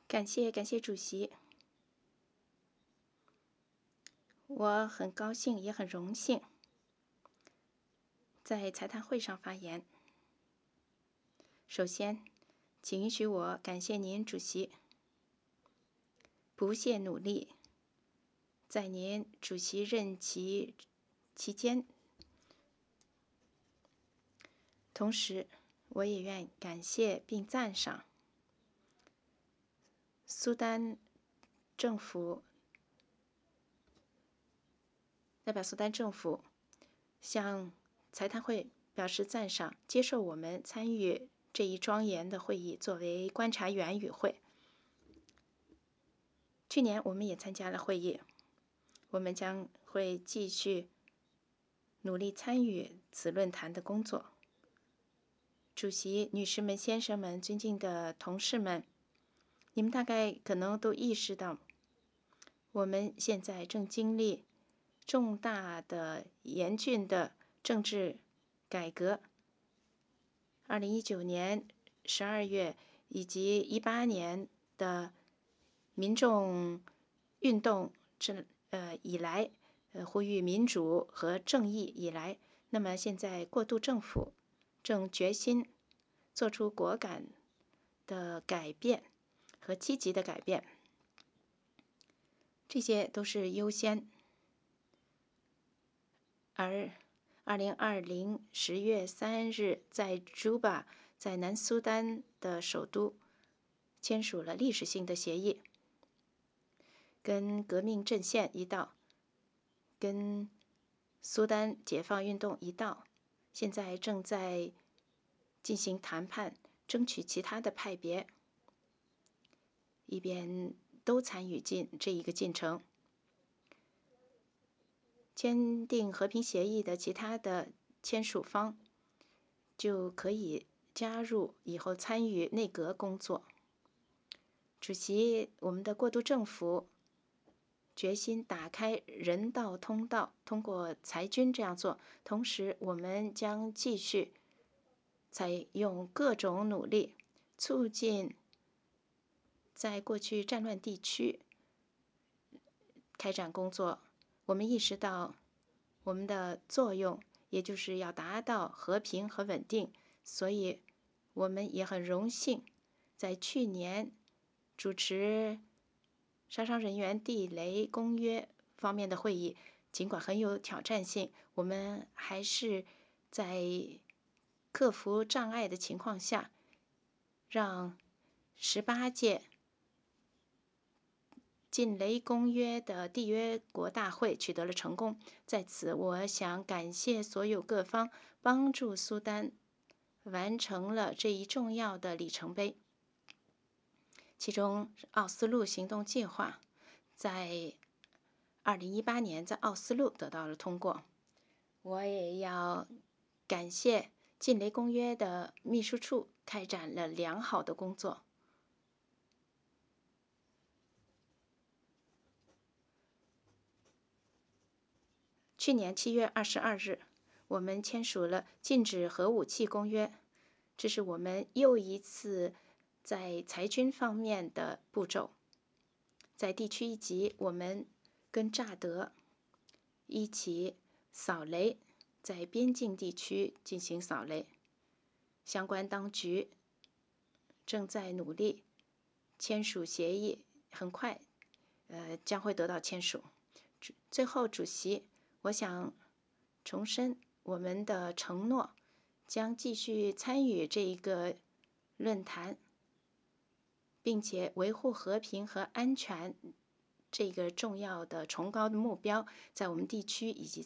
感谢主席，我很高兴也很荣幸在财谈会上发言。首先，请允许我感谢您，主席，不懈努力，在您主席任期期间。同时，我也愿感谢并赞赏苏丹政府，代表苏丹政府向财谈会表示赞赏，接受我们参与这一庄严的会议作为观察员与会。去年我们也参加了会议，我们将会继续努力参与此论坛的工作。主席、女士们、先生们、尊敬的同事们，你们大概可能都意识到，我们现在正经历重大的、严峻的政治改革。2019年12月以及18年的民众运动以来，呼吁民主和正义以来，那么现在过渡政府正决心做出果敢的改变和积极的改变，这些都是优先。而2020 10月3日在朱巴，在南苏丹的首都签署了历史性的协议，跟革命阵线一道，跟苏丹解放运动一道，现在正在进行谈判，争取其他的派别，以便都参与进这一个进程。签订和平协议的其他的签署方就可以加入以后参与内阁工作。主席，我们的过渡政府决心打开人道通道，通过裁军这样做。同时，我们将继续采用各种努力，促进在过去战乱地区开展工作。我们意识到我们的作用，也就是要达到和平和稳定，所以我们也很荣幸在去年主持杀伤人员地雷公约方面的会议。尽管很有挑战性，我们还是在克服障碍的情况下，让18届禁雷公约的缔约国大会取得了成功。在此，我想感谢所有各方帮助苏丹完成了这一重要的里程碑。其中，奥斯陆行动计划在2018年在奥斯陆得到了通过。我也要感谢禁雷公约的秘书处开展了良好的工作。去年7月22日，我们签署了禁止核武器公约，这是我们又一次在裁军方面的步骤。在地区一级，我们跟乍得一起扫雷，在边境地区进行扫雷。相关当局正在努力签署协议，很快将会得到签署。最后，主席，我想重申我们的承诺，将继续参与这一个论坛，并且维护和平和安全这个重要的崇高的目标，在我们地区以及